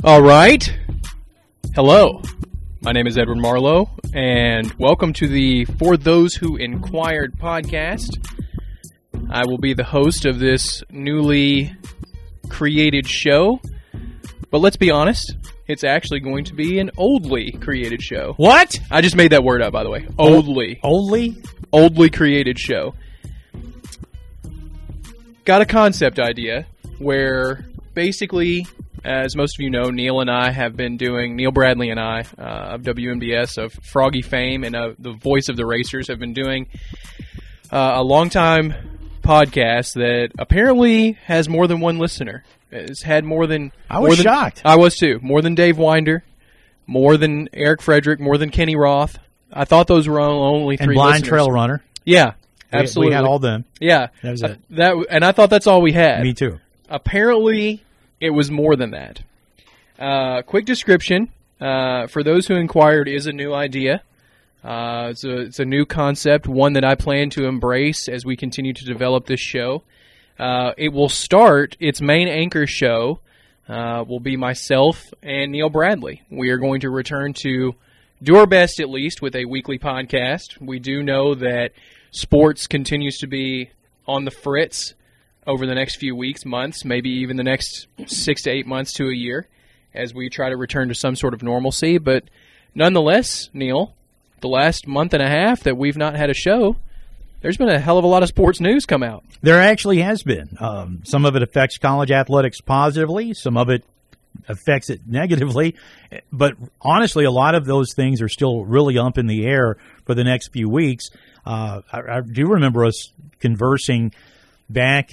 All right. Hello. My name is Edward Marlowe, and welcome to the For Those Who Inquired podcast. I will be the host of this newly created show, but let's be honest, it's actually going to be an oldly created show. What? I just made that word up, by the way. Oldly. Oldly? Oldly created show. Got a concept idea where basically, as most of you know, Neil Bradley and I of WNBS, of Froggy fame, and the voice of the Racers, have been doing a long-time podcast that apparently has more than one listener. It's had more than... I was shocked. I was too. More than Dave Winder, more than Eric Frederick, more than Kenny Roth. I thought those were only three listeners. And Blind Trail Runner. Yeah, absolutely. We had all them. Yeah. That was it. And I thought that's all we had. Me too. Apparently, it was more than that. Quick description. For those who inquired, is a new idea. It's a new concept, one that I plan to embrace as we continue to develop this show. It will start, its main anchor show will be myself and Neil Bradley. We are going to return to do our best, at least, with a weekly podcast. We do know that sports continues to be on the fritz over the next few weeks, months, maybe even the next 6 to 8 months to a year, as we try to return to some sort of normalcy. But nonetheless, Neil, the last month and a half that we've not had a show, there's been a hell of a lot of sports news come out. There actually has been. Some of it affects college athletics positively. Some of it affects it negatively. But honestly, a lot of those things are still really up in the air for the next few weeks. I do remember us conversing back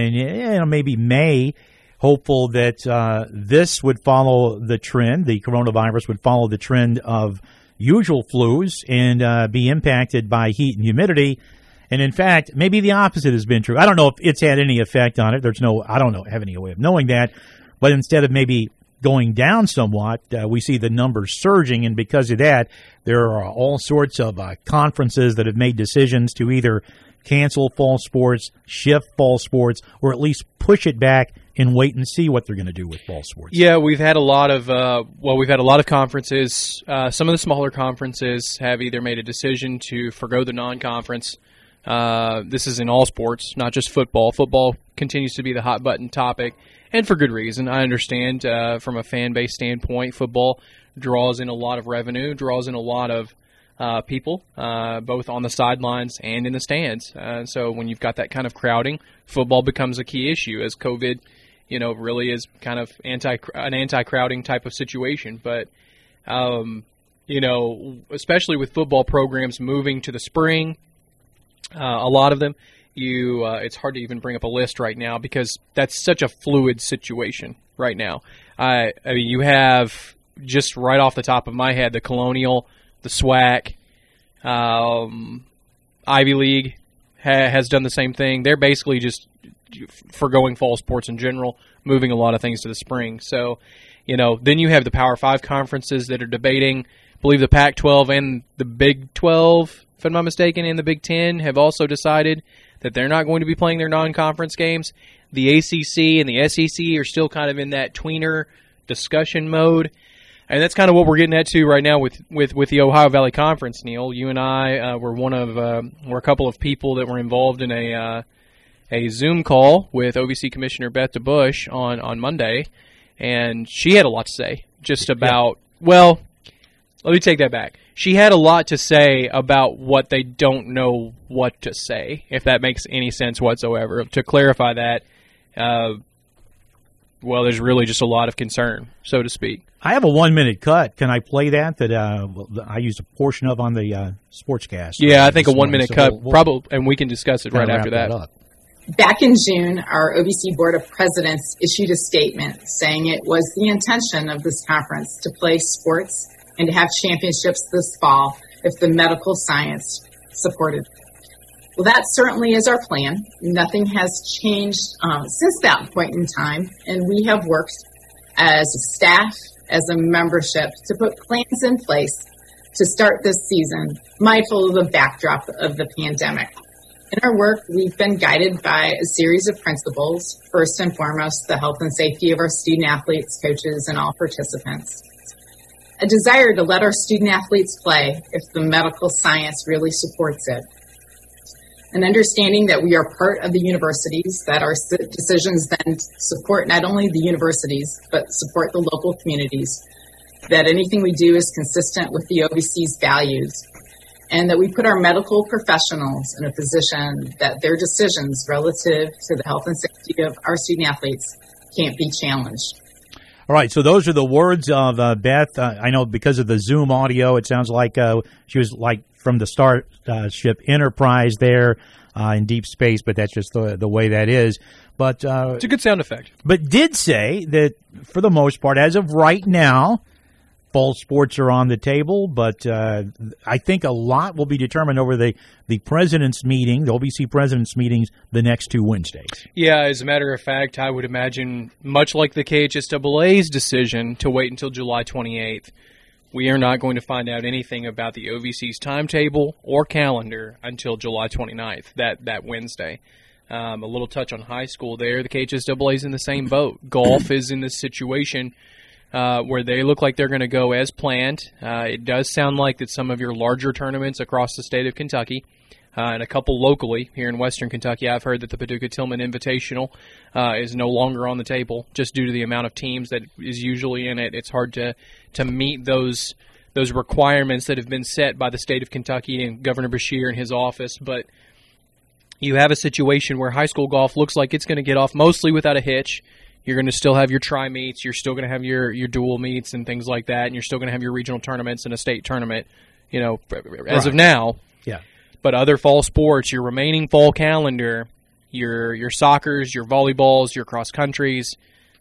in maybe May, hopeful that this would follow the trend, the coronavirus would follow the trend of usual flus and be impacted by heat and humidity. And in fact, maybe the opposite has been true. I don't know if it's had any effect on it. I don't have any way of knowing that. But instead of maybe going down somewhat, we see the numbers surging. And because of that, there are all sorts of conferences that have made decisions to either cancel fall sports, shift fall sports, or at least push it back and wait and see what they're going to do with fall sports. Yeah, we've had a lot of conferences. Some of the smaller conferences have either made a decision to forgo the non-conference. This is in all sports, not just football. Football continues to be the hot button topic, and for good reason. I understand from a fan base standpoint, football draws in a lot of revenue, draws in a lot of people, both on the sidelines and in the stands. So when you've got that kind of crowding, football becomes a key issue, as COVID, really is kind of an anti-crowding type of situation. But, especially with football programs moving to the spring, a lot of them, it's hard to even bring up a list right now because that's such a fluid situation right now. I mean, you have, just right off the top of my head, the Colonial, the SWAC, Ivy League has done the same thing. They're basically just forgoing fall sports in general, moving a lot of things to the spring. So, then you have the Power 5 conferences that are debating. I believe the Pac-12 and the Big 12, if I'm not mistaken, and the Big 10 have also decided that they're not going to be playing their non-conference games. The ACC and the SEC are still kind of in that tweener discussion mode. And that's kind of what we're getting at to right now with the Ohio Valley Conference, Neil. You and I were a couple of people that were involved in a Zoom call with OVC Commissioner Beth DeBusch on Monday, and she had a lot to say just about, well, let me take that back. She had a lot to say about what they don't know what to say, if that makes any sense whatsoever. To clarify that, there's really just a lot of concern, so to speak. I have a 1-minute cut. Can I play that I used a portion of on the Sportscast? Yeah, I think a 1-minute cut, probably, and we can discuss it right after that. Back in June, our OVC Board of Presidents issued a statement saying it was the intention of this conference to play sports and to have championships this fall if the medical science supported. Well, that certainly is our plan. Nothing has changed since that point in time, and we have worked as a staff, as a membership, to put plans in place to start this season, mindful of the backdrop of the pandemic. In our work, we've been guided by a series of principles. First and foremost, the health and safety of our student athletes, coaches, and all participants. A desire to let our student athletes play if the medical science really supports it. An understanding that we are part of the universities, that our decisions then support not only the universities, but support the local communities, that anything we do is consistent with the OVC's values, and that we put our medical professionals in a position that their decisions relative to the health and safety of our student athletes can't be challenged. All right, so those are the words of Beth. I know because of the Zoom audio, it sounds like she was like from the Starship Enterprise there in deep space, but that's just the way that is. But it's a good sound effect. But did say that for the most part, as of right now, fall sports are on the table, but I think a lot will be determined over the president's meeting, the OVC president's meetings, the next 2 Wednesdays. Yeah, as a matter of fact, I would imagine, much like the KHSAA's decision to wait until July 28th, we are not going to find out anything about the OVC's timetable or calendar until July 29th, that Wednesday. A little touch on high school there. The KHSAA is in the same boat. Golf is in this situation where they look like they're going to go as planned. It does sound like that some of your larger tournaments across the state of Kentucky and a couple locally here in western Kentucky, I've heard that the Paducah-Tillman Invitational is no longer on the table just due to the amount of teams that is usually in it. It's hard to meet those requirements that have been set by the state of Kentucky and Governor Beshear and his office, but you have a situation where high school golf looks like it's going to get off mostly without a hitch. You're going to still have your tri-meets. You're still going to have your dual meets and things like that, and you're still going to have your regional tournaments and a state tournament, as of now. Yeah. But other fall sports, your remaining fall calendar, your soccers, your volleyballs, your cross-countries,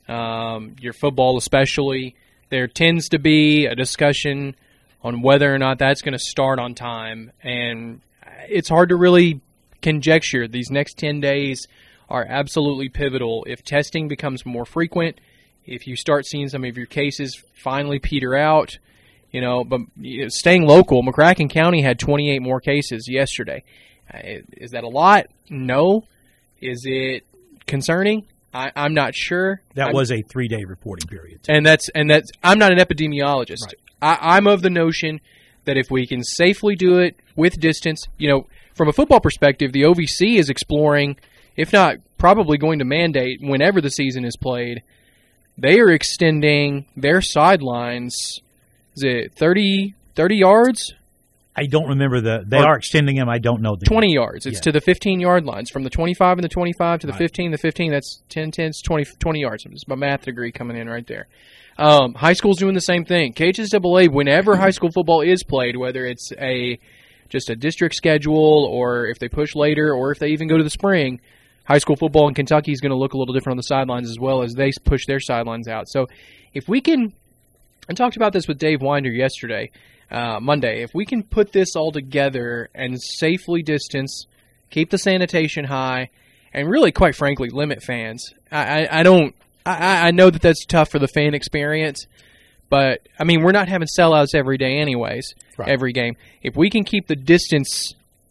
your football especially, there tends to be a discussion on whether or not that's going to start on time, and it's hard to really conjecture. These next 10 days are absolutely pivotal. If testing becomes more frequent, if you start seeing some of your cases finally peter out, but staying local, McCracken County had 28 more cases yesterday. Is that a lot? No. Is it concerning? I'm not sure. That was a 3-day reporting period. And that's I'm not an epidemiologist. Right. I'm of the notion that if we can safely do it with distance, from a football perspective, the OVC is exploring, if not probably going to mandate whenever the season is played, they are extending their sidelines. Is it 30 yards? I don't remember they are extending them. I don't know. 20 yards. It's to the 15-yard lines. From the 25 and the 25 to the 15, the 15, that's 10, 20 yards. It's my math degree coming in right there. High school's doing the same thing. KHSAA, whenever high school football is played, whether it's just a district schedule or if they push later or if they even go to the spring, high school football in Kentucky is going to look a little different on the sidelines as well as they push their sidelines out. So if we can, I talked about this with Dave Winder yesterday, Monday, if we can put this all together and safely distance, keep the sanitation high, and really, quite frankly, limit fans. I know that that's tough for the fan experience, but, we're not having sellouts every day anyways, every game. If we can keep the distance,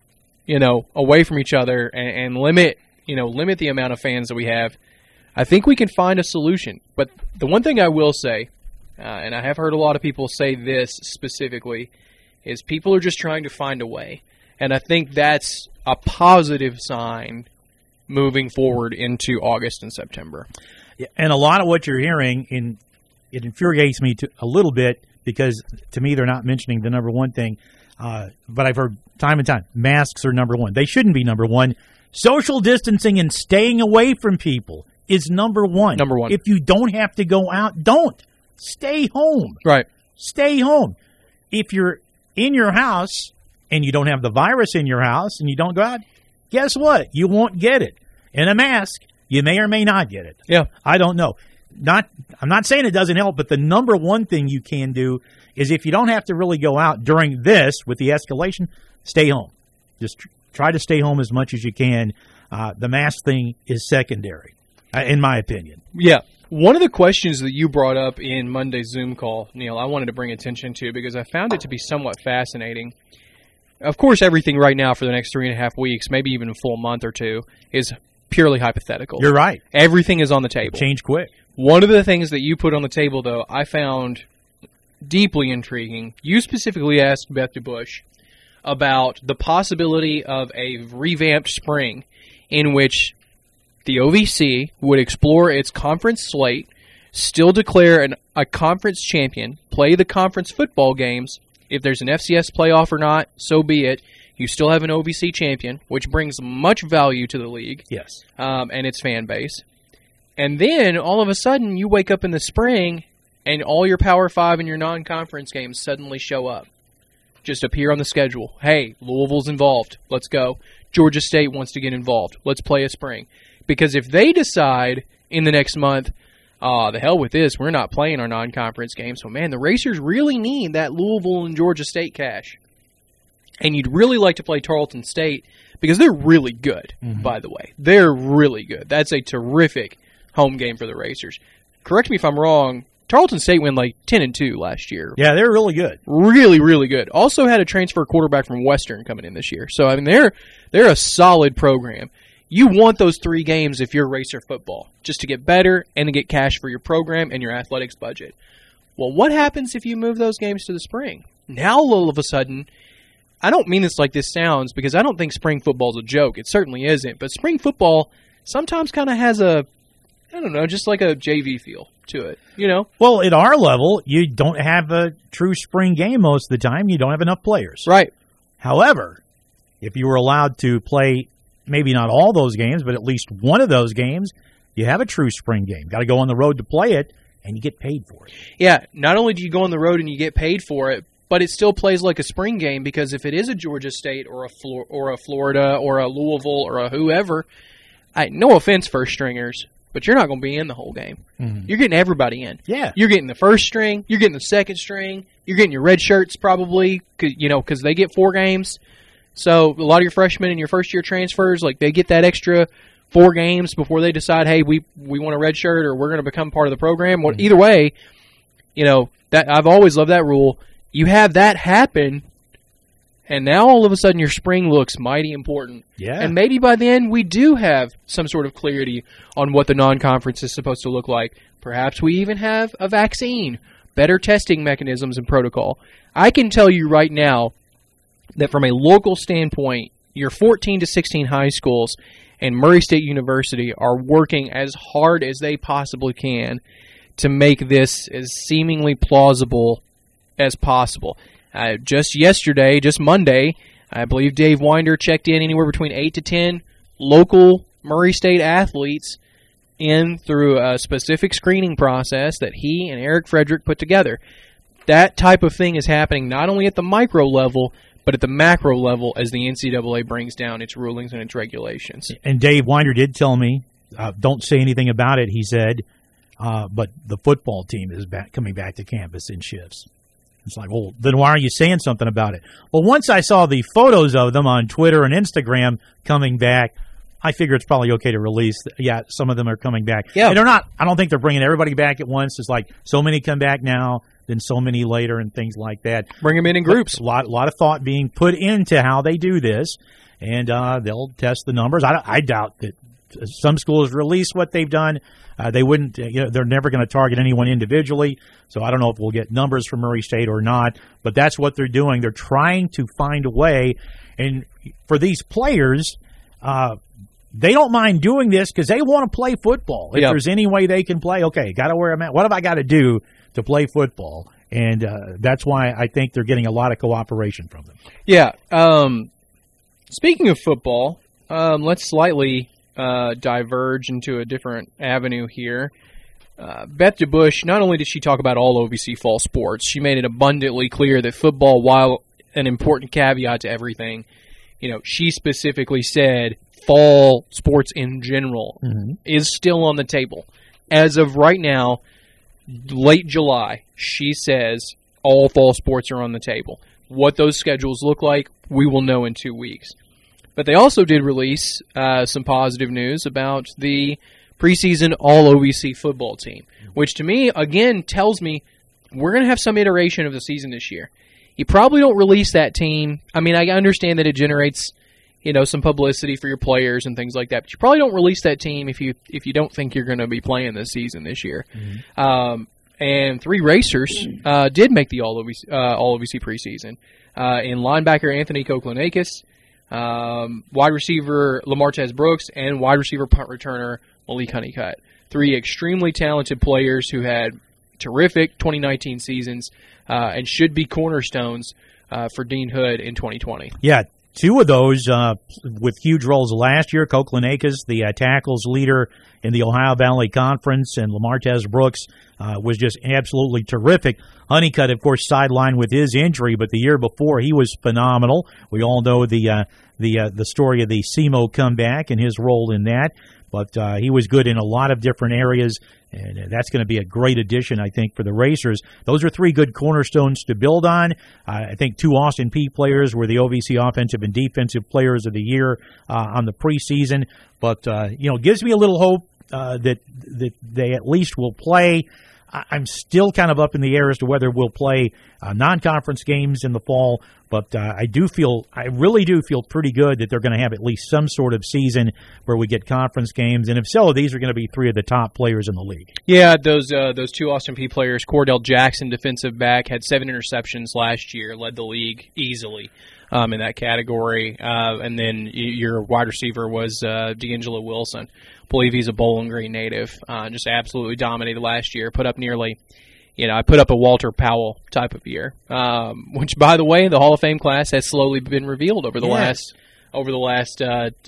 away from each other and limit the amount of fans that we have, I think we can find a solution. But the one thing I will say, and I have heard a lot of people say this specifically, is people are just trying to find a way. And I think that's a positive sign moving forward into August and September. Yeah, and a lot of what you're hearing, it infuriates me a little bit because, to me, they're not mentioning the number one thing. But I've heard time and time, masks are number one. They shouldn't be number one. Social distancing and staying away from people is number one. Number one. If you don't have to go out, don't. Stay home. Right. Stay home. If you're in your house and you don't have the virus in your house and you don't go out, guess what? You won't get it. In a mask, you may or may not get it. Yeah. I don't know. I'm not saying it doesn't help, but the number one thing you can do is if you don't have to really go out during this with the escalation, stay home. Just try to stay home as much as you can. The mask thing is secondary, in my opinion. Yeah. One of the questions that you brought up in Monday's Zoom call, Neil, I wanted to bring attention to because I found it to be somewhat fascinating. Of course, everything right now for the next 3.5 weeks, maybe even a full month or two, is purely hypothetical. You're right. Everything is on the table. Change quick. One of the things that you put on the table, though, I found deeply intriguing. You specifically asked Beth DeBush about the possibility of a revamped spring in which the OVC would explore its conference slate, still declare a conference champion, play the conference football games. If there's an FCS playoff or not, so be it. You still have an OVC champion, which brings much value to the league. Yes. And its fan base. And then, all of a sudden, you wake up in the spring, and all your Power 5 and your non-conference games suddenly show up. Just appear on the schedule. Hey, Louisville's involved. Let's go. Georgia State wants to get involved. Let's play a spring. Because if they decide in the next month, the hell with this, we're not playing our non-conference games, so man, the Racers really need that Louisville and Georgia State cash. And you'd really like to play Tarleton State because they're really good, by the way. They're really good. That's a terrific home game for the Racers. Correct me if I'm wrong, Tarleton State went like 10-2 last year. Yeah, they're really good. Really, really good. Also had a transfer quarterback from Western coming in this year. So, I mean, they're a solid program. You want those 3 games if you're Racer football, just to get better and to get cash for your program and your athletics budget. Well, what happens if you move those games to the spring? Now, all of a sudden, I don't mean this like this sounds, because I don't think spring football is a joke. It certainly isn't. But spring football sometimes kind of has just like a JV feel to it, you know? Well, at our level, you don't have a true spring game most of the time. You don't have enough players. Right. However, if you were allowed to play maybe not all those games, but at least one of those games, you have a true spring game. Got to go on the road to play it, and you get paid for it. Yeah, not only do you go on the road and you get paid for it, but it still plays like a spring game, because if it is a Georgia State or a Florida or a Louisville or a whoever, no offense, first stringers, but you're not going to be in the whole game. Mm-hmm. You're getting everybody in. Yeah. You're getting the first string. You're getting the second string. You're getting your red shirts probably, because they get 4 games. So a lot of your freshmen and your first-year transfers, like they get that extra 4 games before they decide, hey, we want a red shirt or we're going to become part of the program. Well, either way, that I've always loved that rule. You have that happen, and now all of a sudden your spring looks mighty important. Yeah. And maybe by then we do have some sort of clarity on what the non-conference is supposed to look like. Perhaps we even have a vaccine, better testing mechanisms and protocol. I can tell you right now that from a local standpoint, your 14 to 16 high schools and Murray State University are working as hard as they possibly can to make this as seemingly plausible as possible. Just Monday, I believe Dave Winder checked in anywhere between 8 to 10 local Murray State athletes in through a specific screening process that he and Eric Frederick put together. That type of thing is happening not only at the micro level, but at the macro level as the NCAA brings down its rulings and its regulations. And Dave Winder did tell me, don't say anything about it, he said, but the football team is coming back to campus in shifts. It's like, well, then why are you saying something about it? Well, once I saw the photos of them on Twitter and Instagram coming back, I figure it's probably okay to release. Yeah, some of them are coming back. Yeah. And they're not, I don't think they're bringing everybody back at once. It's like so many come back now, then so many later and things like that. Bring them in groups. A lot of thought being put into how they do this, and they'll test the numbers. I doubt that some schools release what they've done. They wouldn't. They're never going to target anyone individually. So I don't know if we'll get numbers from Murray State or not. But that's what they're doing. They're trying to find a way. And for these players, they don't mind doing this because they want to play football. If there's any way they can play, okay, got to wear a mask. What have I got to do to play football? And that's why I think they're getting a lot of cooperation from them. Yeah. Speaking of football, let's slightly diverge into a different avenue here. Beth DeBush, not only did she talk about all OVC fall sports, she made it abundantly clear that football, while an important caveat to everything, she specifically said fall sports in general is still on the table. As of right now, late July, she says all fall sports are on the table. What those schedules look like, we will know in 2 weeks. But they also did release some positive news about the preseason all-OVC football team, which to me, again, tells me we're going to have some iteration of the season this year. you probably don't release that team. I mean, I understand that it generates, some publicity for your players and things like that, but you probably don't release that team if you don't think you're going to be playing this season this year. Mm-hmm. And 3 racers did make the All-OVC preseason. In linebacker Anthony Koklanakis, wide receiver Lamartez Brooks, and wide receiver punt returner Malik Honeycutt. 3 extremely talented players who had terrific 2019 seasons and should be cornerstones for Dean Hood in 2020. Yeah, 2 of those with huge roles last year. Koklanakis, the tackles leader in the Ohio Valley Conference, and Lamartez Brooks was just absolutely terrific. Honeycutt, of course, sidelined with his injury, but the year before he was phenomenal. We all know the story of the SEMO comeback and his role in that. But he was good in a lot of different areas, and that's going to be a great addition, I think, for the Racers. Those are 3 good cornerstones to build on. I think 2 Austin Peay players were the OVC Offensive and Defensive Players of the Year on the preseason. But, gives me a little hope that they at least will play. I'm still kind of up in the air as to whether we'll play non-conference games in the fall, but I really do feel pretty good that they're going to have at least some sort of season where we get conference games, and if so, these are going to be 3 of the top players in the league. Yeah, those 2 Austin Peay players, Cordell Jackson, defensive back, had 7 interceptions last year, led the league easily in that category, and then your wide receiver was D'Angelo Wilson. I believe he's a Bowling Green native. Just absolutely dominated last year. Put up nearly, I put up a Walter Powell type of year. Which, by the way, the Hall of Fame class has slowly been revealed over the last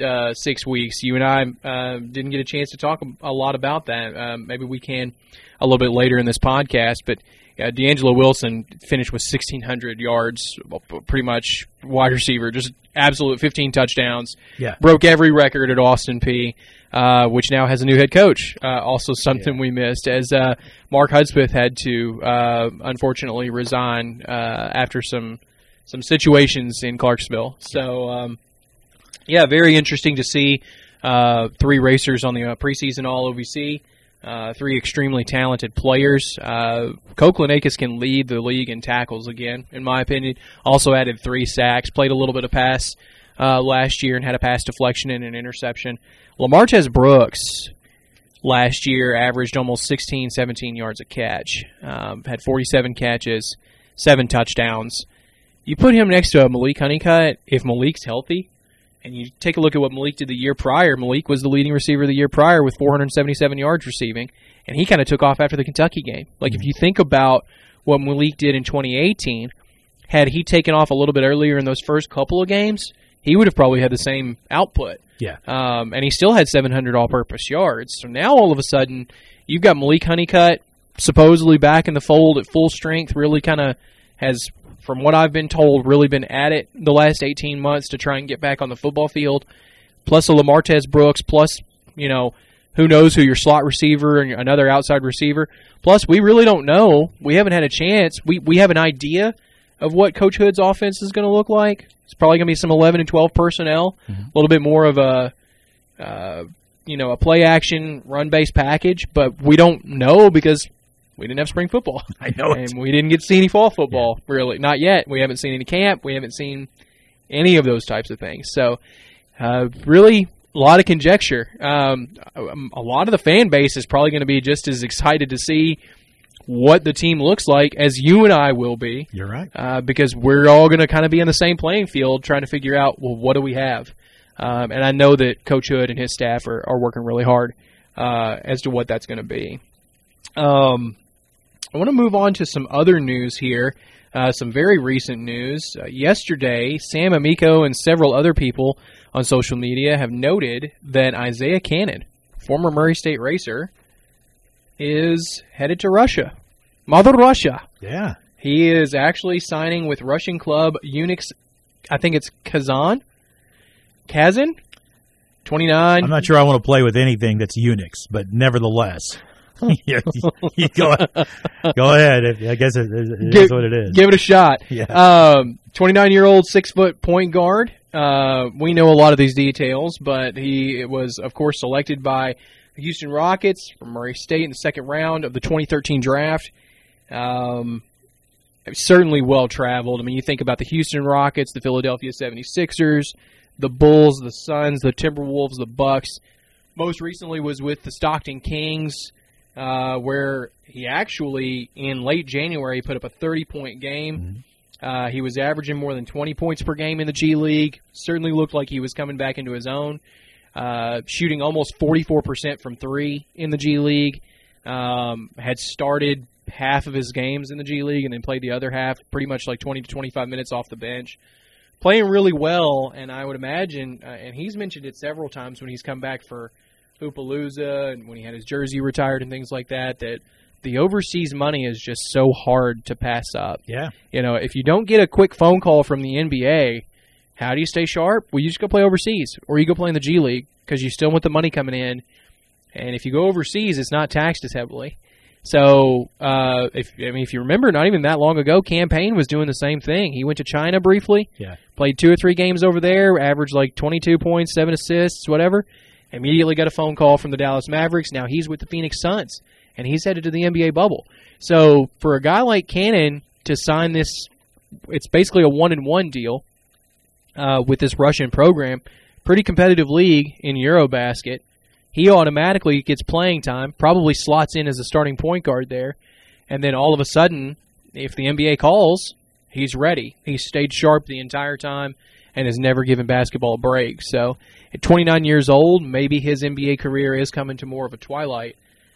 6 weeks. You and I didn't get a chance to talk a lot about that. Maybe we can a little bit later in this podcast. But D'Angelo Wilson finished with 1,600 yards, pretty much wide receiver, just absolute 15 touchdowns. Yeah. Broke every record at Austin Peay. Which now has a new head coach. Also something we missed, as Mark Hudspeth had to unfortunately resign after some situations in Clarksville. So, very interesting to see 3 racers on the preseason All-OVC, 3 extremely talented players. Koklanakis can lead the league in tackles again, in my opinion. Also added 3 sacks, played a little bit of pass last year and had a pass deflection and an interception. Lamartez Brooks last year averaged almost 16, 17 yards a catch, had 47 catches, 7 touchdowns. You put him next to Malik Honeycutt, if Malik's healthy, and you take a look at what Malik did the year prior, Malik was the leading receiver the year prior with 477 yards receiving, and he kind of took off after the Kentucky game. Like, if you think about what Malik did in 2018, had he taken off a little bit earlier in those first couple of games, he would have probably had the same output. Yeah. And he still had 700 all-purpose yards. So now all of a sudden, you've got Malik Honeycutt supposedly back in the fold at full strength, really kind of has, from what I've been told, really been at it the last 18 months to try and get back on the football field. Plus a Lamartez Brooks, plus, who knows who your slot receiver and another outside receiver. Plus, we really don't know. We haven't had a chance. We have an idea of what Coach Hood's offense is going to look like. It's probably going to be some 11 and 12 personnel, a little bit more of a play-action, run-based package, but we don't know because we didn't have spring football. I know it. And we didn't get to see any fall football, really. Not yet. We haven't seen any camp. We haven't seen any of those types of things. So, really, a lot of conjecture. A lot of the fan base is probably going to be just as excited to see what the team looks like as you and I will be. You're right. Because we're all going to kind of be on the same playing field trying to figure out, well, what do we have? And I know that Coach Hood and his staff are working really hard as to what that's going to be. I want to move on to some other news here, some very recent news. Yesterday, Sam Amico and several other people on social media have noted that Isaiah Cannon, former Murray State racer, is headed to Russia. Mother Russia. Yeah. He is actually signing with Russian club Unix, I think it's Kazan, 29. I'm not sure I want to play with anything that's Unix, but nevertheless. you go ahead. I guess it is what it is. Give it a shot. Yeah. 29-year-old 6-foot point guard. We know a lot of these details, but he was, of course, selected by the Houston Rockets from Murray State in the second round of the 2013 draft. certainly well-traveled. I mean, you think about the Houston Rockets, the Philadelphia 76ers, the Bulls, the Suns, the Timberwolves, the Bucks. Most recently was with the Stockton Kings, where he actually, in late January, put up a 30-point game. He was averaging more than 20 points per game in the G League. Certainly looked like he was coming back into his own. Shooting almost 44% from three in the G League. Had started half of his games in the G League and then played the other half, pretty much like 20 to 25 minutes off the bench. Playing really well, and I would imagine, and he's mentioned it several times when he's come back for Hoopalooza and when he had his jersey retired and things like that, that the overseas money is just so hard to pass up. Yeah. You know, if you don't get a quick phone call from the NBA, how do you stay sharp? Well, you just go play overseas, or you go play in the G League because you still want the money coming in. And if you go overseas, it's not taxed as heavily. So, if you remember, not even that long ago, Cam Payne was doing the same thing. He went to China briefly, played 2 or 3 games over there, averaged like 22 points, 7 assists, whatever. Immediately got a phone call from the Dallas Mavericks. Now he's with the Phoenix Suns, and he's headed to the NBA bubble. So for a guy like Cannon to sign this, it's basically a 1-and-1 deal with this Russian program, pretty competitive league in Eurobasket. He automatically gets playing time, probably slots in as a starting point guard there, and then all of a sudden, if the NBA calls, he's ready. He's stayed sharp the entire time and has never given basketball a break. So at 29 years old, maybe his NBA career is coming to more of a twilight.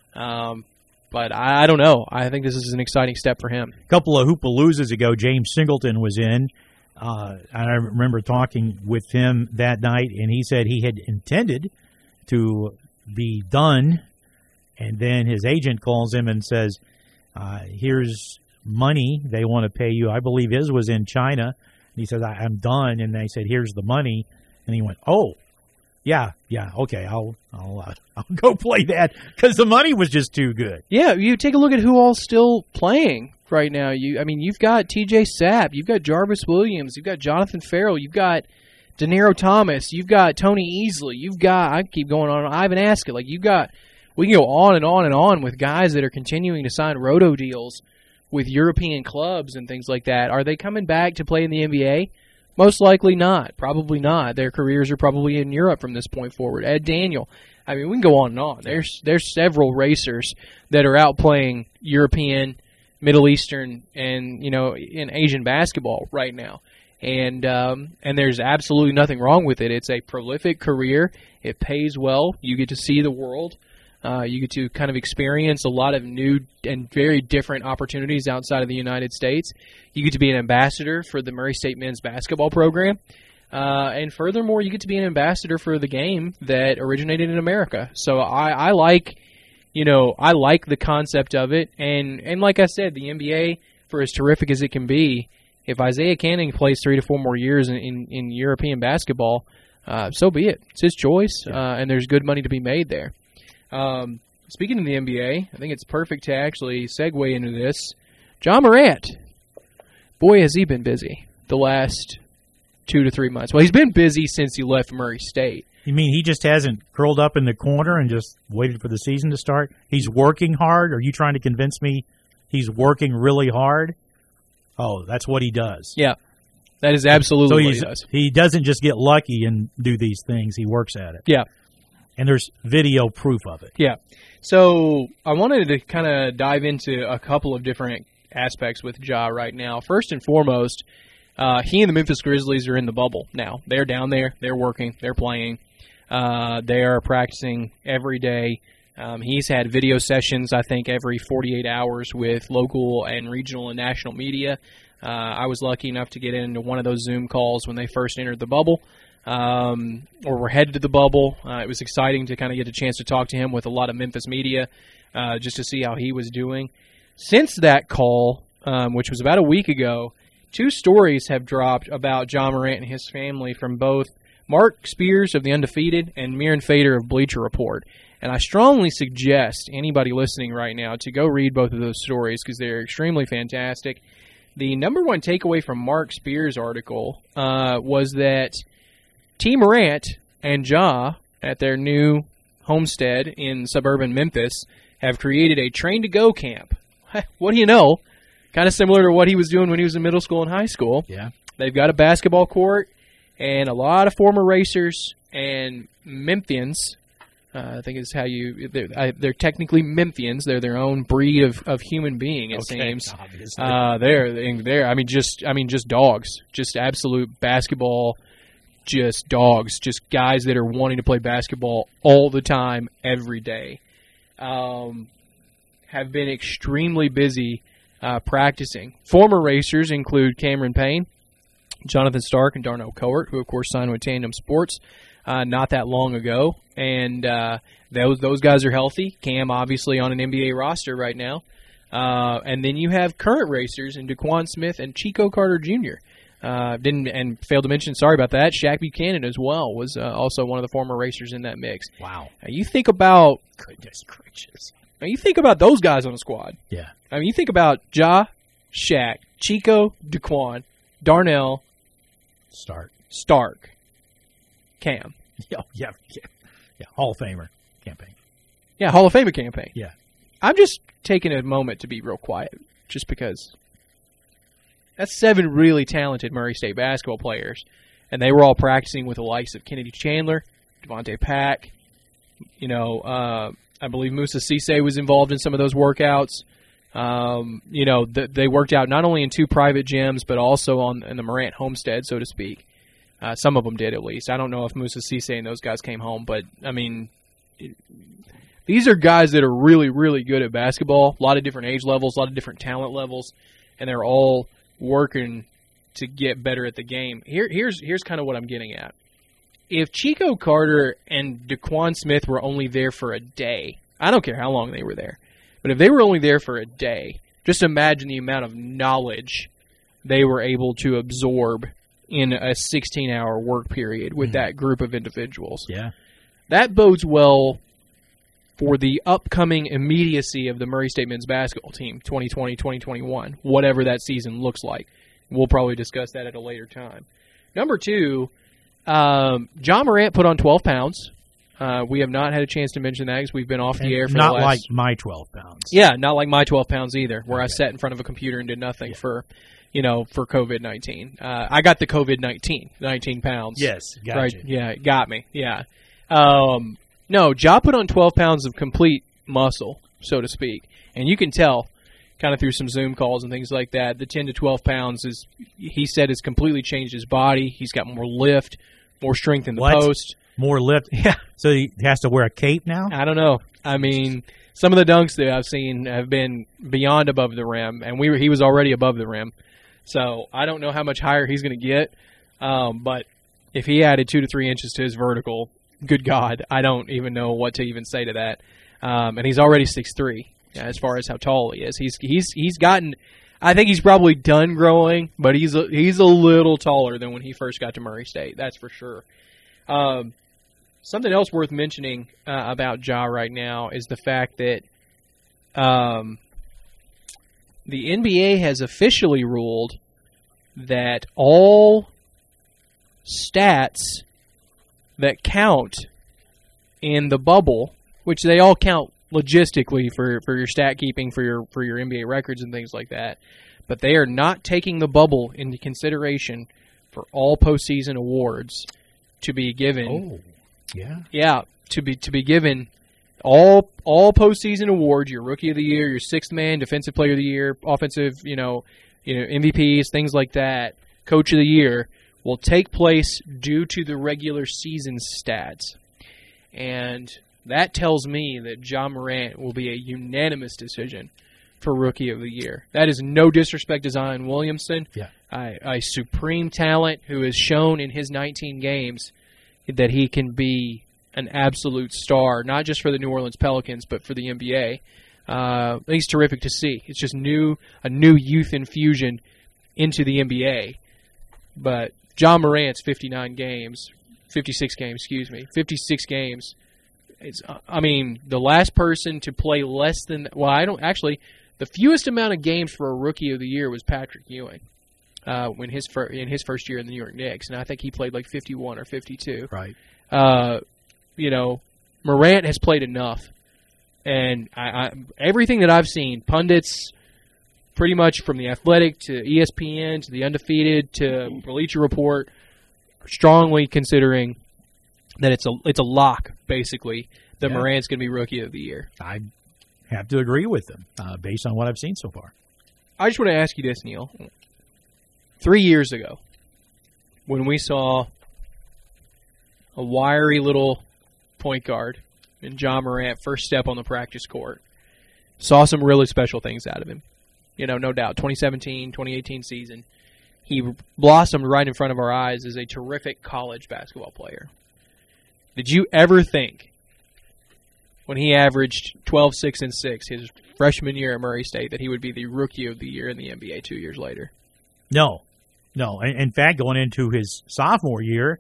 But I don't know. I think this is an exciting step for him. A couple of Hoopaloozas ago, James Singleton was in. I remember talking with him that night, and he said he had intended to be done, and then his agent calls him and says, here's money they want to pay you. I believe his was in China. And he says, I'm done. And they said, here's the money. And he went, oh, yeah, okay, I'll go play that, because the money was just too good. Yeah, you take a look at who all's still playing right now. You've got T.J. Sapp, you've got Jarvis Williams, you've got Jonathan Farrell, you've got Deniro Thomas, you've got Tony Easley, you've got, I keep going on, Ivan Askett. Like, we can go on and on and on with guys that are continuing to sign roto deals with European clubs and things like that. Are they coming back to play in the NBA? Most likely not. Probably not. Their careers are probably in Europe from this point forward. Ed Daniel. I mean, we can go on and on. There's several racers that are out playing European, Middle Eastern, and in Asian basketball right now. And there's absolutely nothing wrong with it. It's a prolific career. It pays well. You get to see the world. You get to kind of experience a lot of new and very different opportunities outside of the United States. You get to be an ambassador for the Murray State men's basketball program. And furthermore, you get to be an ambassador for the game that originated in America. So I like the concept of it. And like I said, the NBA, for as terrific as it can be, if Isaiah Canning plays 3 to 4 more years in European basketball, so be it. It's his choice, and there's good money to be made there. Speaking of the NBA, I think it's perfect to actually segue into this. Ja Morant. Boy, has he been busy the last 2 to 3 months. Well, he's been busy since he left Murray State. You mean he just hasn't curled up in the corner and just waited for the season to start? He's working hard? Are you trying to convince me he's working really hard? Oh, that's what he does. Yeah, that is absolutely what he does. He doesn't just get lucky and do these things. He works at it. Yeah. And there's video proof of it. Yeah. So I wanted to kind of dive into a couple of different aspects with Ja right now. First and foremost, he and the Memphis Grizzlies are in the bubble now. They're down there. They're working. They're playing. They are practicing every day. He's had video sessions, I think, every 48 hours with local and regional and national media. I was lucky enough to get into one of those Zoom calls when they first entered the bubble. Or were headed to the bubble. It was exciting to kind of get a chance to talk to him with a lot of Memphis media, just to see how he was doing. Since that call, which was about a week ago, 2 stories have dropped about Ja Morant and his family from both Mark Spears of The Undefeated and Miran Fader of Bleacher Report. And I strongly suggest anybody listening right now to go read both of those stories because they're extremely fantastic. The number one takeaway from Mark Spears' article was that T. Morant and Ja at their new homestead in suburban Memphis have created a train-to-go camp. What do you know? kind of similar to what he was doing when he was in middle school and high school. Yeah. They've got a basketball court and a lot of former racers and Memphians. I think is how they're technically Memphians. They're their own breed of human being. It seems. They're. I mean, just dogs. Just absolute basketball. Just dogs. Just guys that are wanting to play basketball all the time, every day. Have been extremely busy practicing. Former racers include Cameron Payne, Jonathan Stark, and Darnell Cohort, who of course signed with Tandem Sports not that long ago. And those guys are healthy. Cam obviously on an NBA roster right now. And then you have current racers in DeQuan Smith and Chico Carter Jr. Failed to mention, sorry about that, Shaq Buchanan as well was also one of the former racers in that mix. Wow. Now you think about Goodness gracious. Now you think about those guys on the squad. Yeah. I mean, you think about Ja, Shaq, Chico, DeQuan, Darnell, Stark, Cam. Yeah. Hall of Famer campaign. Yeah, Hall of Famer campaign. Yeah. I'm just taking a moment to be real quiet, just because that's 7 really talented Murray State basketball players, and they were all practicing with the likes of Kennedy Chandler, Devontae Pack. I believe Musa Cisse was involved in some of those workouts. They worked out not only in 2 private gyms, but also in the Morant homestead, so to speak. Some of them did, at least. I don't know if Musa Cisse and those guys came home, but, I mean, these are guys that are really, really good at basketball. A lot of different age levels, a lot of different talent levels, and they're all working to get better at the game. Here's kind of what I'm getting at. If Chico Carter and DeQuan Smith were only there for a day, I don't care how long they were there, but if they were only there for a day, just imagine the amount of knowledge they were able to absorb in a 16-hour work period with that group of individuals. Yeah. That bodes well for the upcoming immediacy of the Murray State men's basketball team, 2020-2021, whatever that season looks like. We'll probably discuss that at a later time. Number 2, John Morant put on 12 pounds. We have not had a chance to mention that because we've been off the air for not the last... like my 12 pounds. Yeah, not like my 12 pounds either, where I sat in front of a computer and did nothing for COVID-19. I got the COVID-19, 19 pounds. Yes, got right? you. Yeah, it got me. Yeah. No, Ja put on 12 pounds of complete muscle, so to speak. And you can tell, kind of through some Zoom calls and things like that, the 10 to 12 pounds he said, has completely changed his body. He's got more lift, more strength in the post. More lift? Yeah. So he has to wear a cape now? I don't know. I mean, some of the dunks that I've seen have been beyond above the rim, and he was already above the rim. So I don't know how much higher he's going to get. But if he added 2 to 3 inches to his vertical, good God, I don't even know what to even say to that. And he's already 6'3", as far as how tall he is. He's gotten. I think he's probably done growing, but he's a little taller than when he first got to Murray State. That's for sure. Something else worth mentioning about Ja right now is the fact that the NBA has officially ruled that all stats that count in the bubble, which they all count logistically for your stat keeping, for your NBA records and things like that, but they are not taking the bubble into consideration for all postseason awards to be given. To be given all postseason awards, your Rookie of the Year, your Sixth Man, Defensive Player of the Year, Offensive, MVPs, things like that, Coach of the Year, will take place due to the regular season stats. And that tells me that Ja Morant will be a unanimous decision for Rookie of the Year. That is no disrespect to Zion Williamson, a supreme talent who has shown in his 19 games that he can be an absolute star, not just for the New Orleans Pelicans, but for the NBA. He's terrific to see. It's just a new youth infusion into the NBA. But Ja Morant's 56 games. The last person to play less than, the fewest amount of games for a Rookie of the Year was Patrick Ewing in his first year in the New York Knicks, and I think he played like 51 or 52. Right. Morant has played enough, and everything that I've seen, pundits, pretty much from The Athletic to ESPN to The Undefeated to Bleacher Report, strongly considering that it's a lock, basically, that Morant's going to be Rookie of the Year. I have to agree with them based on what I've seen so far. I just want to ask you this, Neil. 3 years ago, when we saw a wiry little point guard in John Morant first step on the practice court, saw some really special things out of him. No doubt, 2017, 2018 season, he blossomed right in front of our eyes as a terrific college basketball player. Did you ever think, when he averaged 12, 6, and 6 his freshman year at Murray State, that he would be the Rookie of the Year in the NBA 2 years later? No. In fact, going into his sophomore year,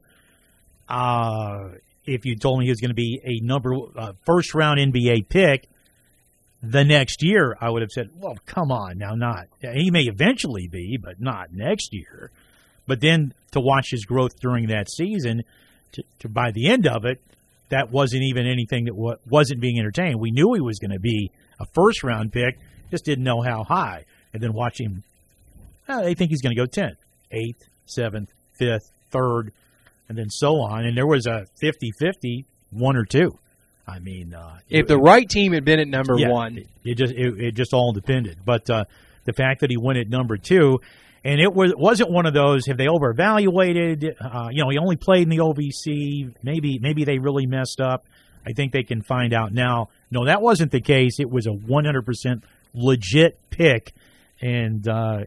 if you told me he was going to be a first-round NBA pick the next year, I would have said, well, come on, now not. He may eventually be, but not next year. But then to watch his growth during that season, to by the end of it, that wasn't even anything that wasn't being entertained. We knew he was going to be a first-round pick, just didn't know how high. And then watch him, they think he's going to go 10th, 8th, 7th, 5th, 3rd, and then so on. And there was a 50-50, 1 or 2. I mean, if the right team had been at number 1, it just all depended. But the fact that he went at number 2, and it wasn't one of those, have they overevaluated? He only played in the OVC. Maybe they really messed up. I think they can find out now. No, that wasn't the case. It was a 100% legit pick. And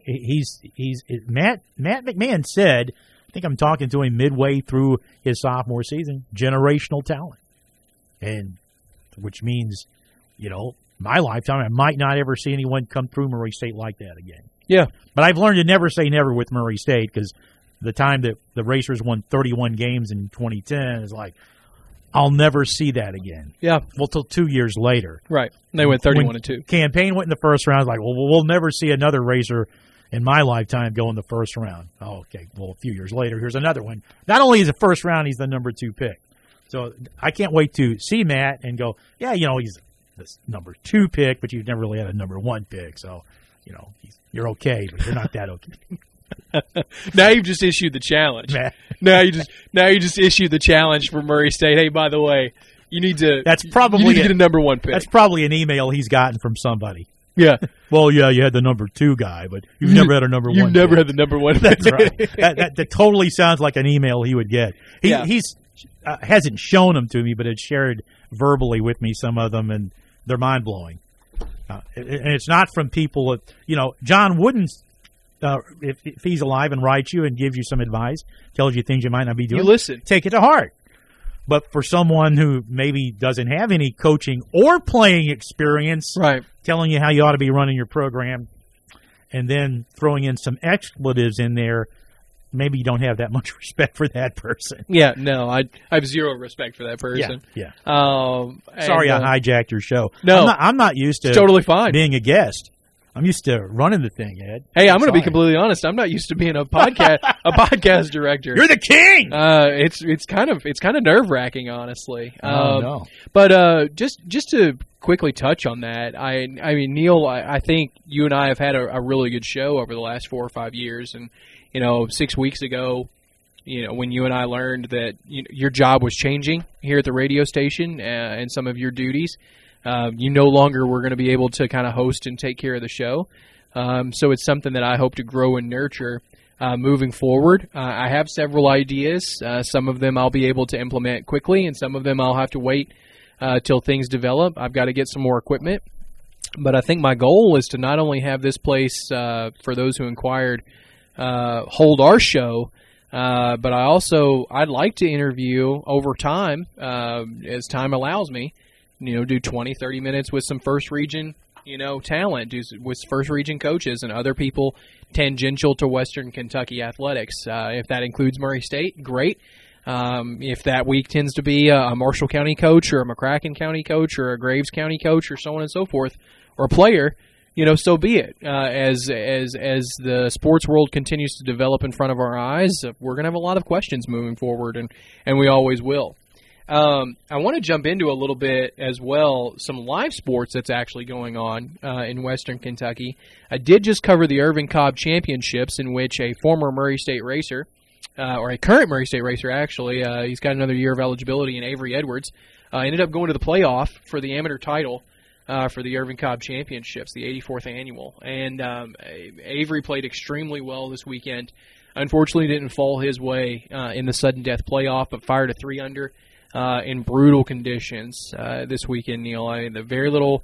Matt McMahon said, I think I'm talking to him midway through his sophomore season, generational talent. And which means, my lifetime, I might not ever see anyone come through Murray State like that again. Yeah. But I've learned to never say never with Murray State, because the time that the Racers won 31 games in 2010 is like, I'll never see that again. Yeah. Well, till 2 years later. Right. They went 31-2. Campaign went in the first round. Like, well, we'll never see another Racer in my lifetime go in the first round. Oh, okay. Well, a few years later, here's another one. Not only is the first round, he's the number 2 pick. So I can't wait to see Matt and go, yeah, he's this number 2 pick, but you've never really had a number 1 pick. So, you're okay, but you're not that okay. Now you've just issued the challenge. Now you just issued the challenge for Murray State. Hey, by the way, you need to get a number 1 pick. That's probably an email he's gotten from somebody. Yeah. Well, yeah, you had the number 2 guy, but you've never had a number 1. You've never had the number 1 pick. That's right. That totally sounds like an email he would get. He's hasn't shown them to me, but had shared verbally with me some of them, and they're mind blowing. And it's not from people. John Wooden, if he's alive and writes you and gives you some advice, tells you things you might not be doing, you listen, take it to heart. But for someone who maybe doesn't have any coaching or playing experience, right, telling you how you ought to be running your program, and then throwing in some expletives in there, maybe you don't have that much respect for that person. Yeah, no, I have zero respect for that person. Yeah. Sorry, I hijacked your show. No, I'm not used to totally fine being a guest. I'm used to running the thing, Ed. Hey, I'm going to be completely honest. I'm not used to being a podcast director. You're the king. It's kind of nerve-wracking, honestly. No. But just to quickly touch on that, I mean, Neil, I think you and I have had a really good show over the last 4 or 5 years, and 6 weeks ago, when you and I learned that your job was changing here at the radio station and some of your duties. You no longer were going to be able to kind of host and take care of the show. So it's something that I hope to grow and nurture moving forward. I have several ideas. Some of them I'll be able to implement quickly, and some of them I'll have to wait till things develop. I've got to get some more equipment. But I think my goal is to not only have this place, for those who inquired, hold our show, but I'd like to interview over time, as time allows me, do 20, 30 minutes with some first region, talent, with first region coaches and other people tangential to Western Kentucky athletics. If that includes Murray State, great. If that week tends to be a Marshall County coach or a McCracken County coach or a Graves County coach or so on and so forth, or a player, so be it. As the sports world continues to develop in front of our eyes, we're going to have a lot of questions moving forward, and we always will. I want to jump into a little bit as well some live sports that's actually going on in Western Kentucky. I did just cover the Irvin Cobb Championships, in which a former Murray State racer, or a current Murray State racer actually, he's got another year of eligibility in Avery Edwards, ended up going to the playoff for the amateur title for the Irvin Cobb Championships, the 84th annual. And Avery played extremely well this weekend. Unfortunately, didn't fall his way in the sudden death playoff, but fired a 3-under in brutal conditions this weekend, Neil. The very little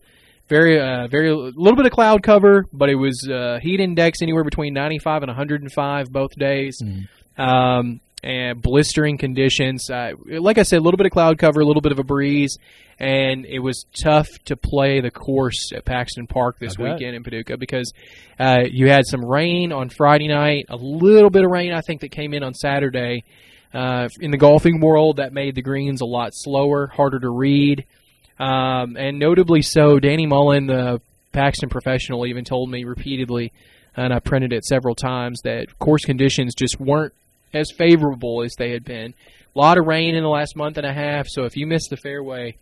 bit of cloud cover, but it was heat index anywhere between 95 and 105 both days. And blistering conditions. Like I said, a little bit of cloud cover, a little bit of a breeze, and it was tough to play the course at Paxton Park this weekend in Paducah because you had some rain on Friday night, a little bit of rain I think that came in on Saturday. In the golfing world, that made the greens a lot slower, harder to read, and notably so, Danny Mullen, the Paxton professional, even told me repeatedly, and I printed it several times, that course conditions just weren't as favorable as they had been. A lot of rain in the last month and a half, so if you missed the fairway,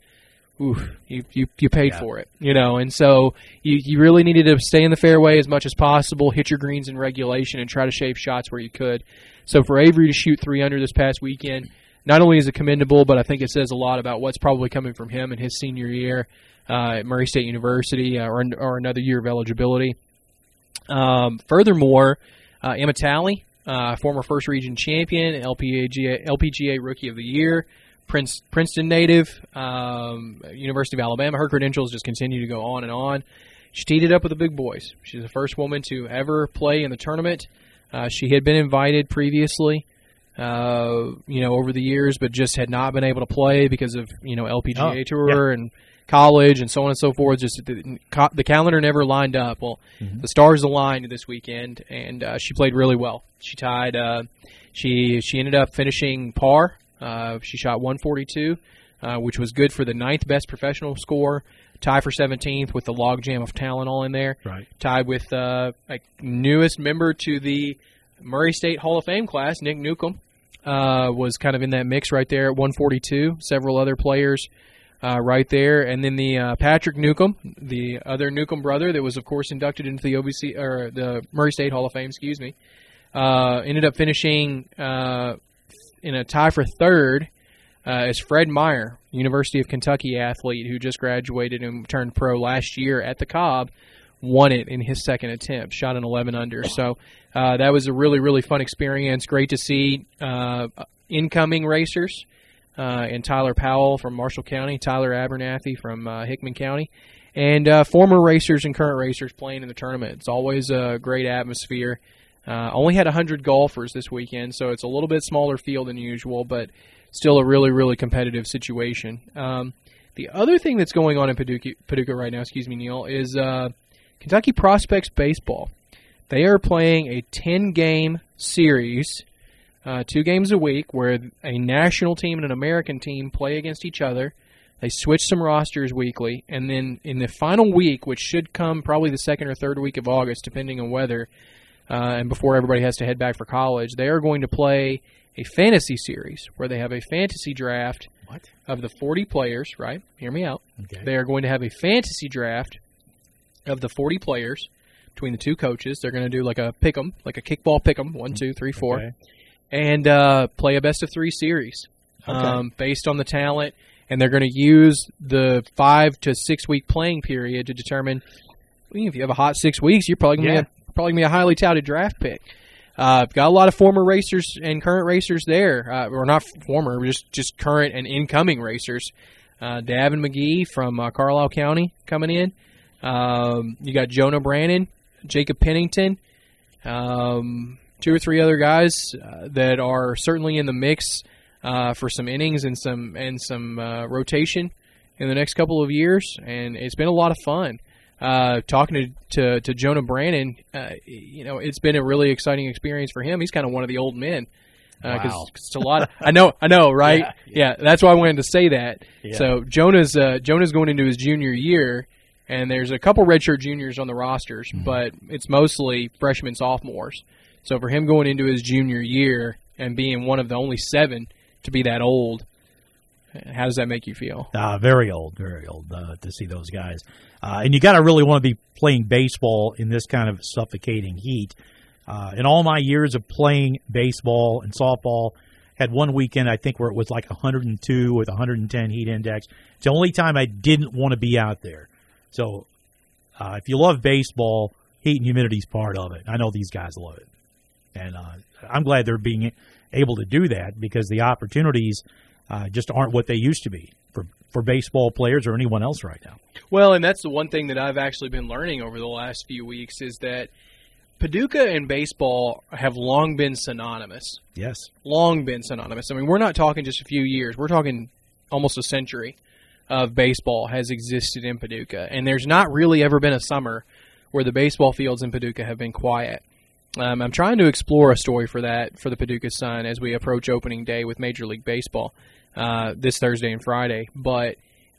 you paid for it, and so you really needed to stay in the fairway as much as possible, hit your greens in regulation, and try to shave shots where you could. So for Avery to shoot 3-under this past weekend, not only is it commendable, but I think it says a lot about what's probably coming from him in his senior year at Murray State University or another year of eligibility. Furthermore, Emma Talley, former First Region champion, LPGA Rookie of the Year, Princeton native, University of Alabama. Her credentials just continue to go on and on. She teed it up with the big boys. She's the first woman to ever play in the tournament. She had been invited previously, over the years, but just had not been able to play because of, LPGA Tour and college and so on and so forth. Just the calendar never lined up. Well, the stars aligned this weekend, and she played really well. She tied. She ended up finishing par. She shot 142, which was good for the 9th best professional score. Tie for 17th with the logjam of talent all in there. Right. Tied with newest member to the Murray State Hall of Fame class, Nick Newcomb, was kind of in that mix right there at 142. Several other players right there, and then the Patrick Newcomb, the other Newcomb brother, that was of course inducted into the OVC or the Murray State Hall of Fame. Ended up finishing in a tie for 3rd. Is Fred Meyer, University of Kentucky athlete who just graduated and turned pro last year at the Cobb, won it in his second attempt, shot an 11-under. So that was a really, really fun experience. Great to see incoming racers and Tyler Powell from Marshall County, Tyler Abernathy from Hickman County, and former racers and current racers playing in the tournament. It's always a great atmosphere. Only had 100 golfers this weekend, so it's a little bit smaller field than usual, but still a really, really competitive situation. The other thing that's going on in Paducah right now, Neil, is Kentucky Prospects Baseball. They are playing a 10-game series, 2 games a week, where a national team and an American team play against each other. They switch some rosters weekly, and then in the final week, which should come probably the 2nd or 3rd week of August, depending on weather, and before everybody has to head back for college, they are going to play a fantasy series where they have a fantasy draft of the 40 players, right? Hear me out. Okay. They are going to have a fantasy draft of the 40 players between the 2 coaches. They're going to do like a pick'em, like a kickball pick'em, 1, 2, 3, 4, okay, and play a best-of-3 series based on the talent. And they're going to use the 5 to 6 week playing period to determine, if you have a hot 6 weeks, you're probably going to be a highly touted draft pick. Got a lot of former racers and current racers there, or not former, just current and incoming racers. Davin McGee from Carlisle County coming in. You got Jonah Brannon, Jacob Pennington, 2 or 3 other guys that are certainly in the mix for some innings and some rotation in the next couple of years, and it's been a lot of fun. Talking to Jonah Brannon, it's been a really exciting experience for him. He's kind of one of the old men. Wow. It's a lot. I know, right? Yeah, that's why I wanted to say that. Yeah. So Jonah's going into his junior year, and there's a couple redshirt juniors on the rosters, but it's mostly freshmen, sophomores. So for him going into his junior year and being one of the only 7 to be that old, How does that make you feel? Very old to see those guys. And you got to really want to be playing baseball in this kind of suffocating heat. In all my years of playing baseball and softball, had one weekend I think where it was like 102 with 110 heat index. It's the only time I didn't want to be out there. So if you love baseball, heat and humidity is part of it. I know these guys love it. And I'm glad they're being able to do that because the opportunities just aren't what they used to be for baseball players or anyone else right now. Well, and that's the one thing that I've actually been learning over the last few weeks is that Paducah and baseball have long been synonymous. Yes. Long been synonymous. I mean, we're not talking just a few years. We're talking almost a century of baseball has existed in Paducah. And there's not really ever been a summer where the baseball fields in Paducah have been quiet. I'm trying to explore a story for that for the Paducah Sun as we approach opening day with Major League Baseball this Thursday and Friday. But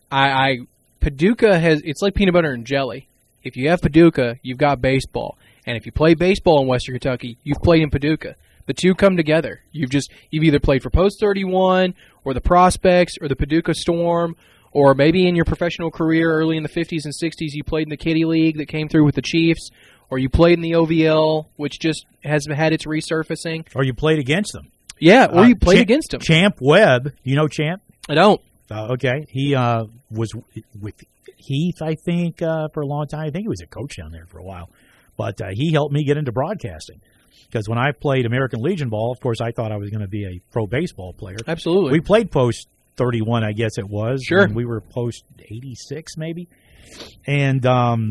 Paducah it's like peanut butter and jelly. If you have Paducah, you've got baseball. And if you play baseball in Western Kentucky, you've played in Paducah. The two come together. You've either played for Post 31 or the Prospects or the Paducah Storm, or maybe in your professional career early in the 50s and 60s you played in the Kitty League that came through with the Chiefs, or you played in the OVL, which just has had its resurfacing. Or you played against them. Yeah, or you played against them. Champ Webb. You know Champ? I don't. Okay. He was with Heath, I think, for a long time. I think he was a coach down there for a while. But he helped me get into broadcasting. Because when I played American Legion ball, of course, I thought I was going to be a pro baseball player. Absolutely. We played post 31, I guess it was. Sure. And we were post 86, maybe. And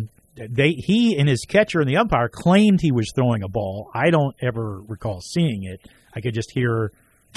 he and his catcher and the umpire claimed he was throwing a ball. I don't ever recall seeing it. I could just hear,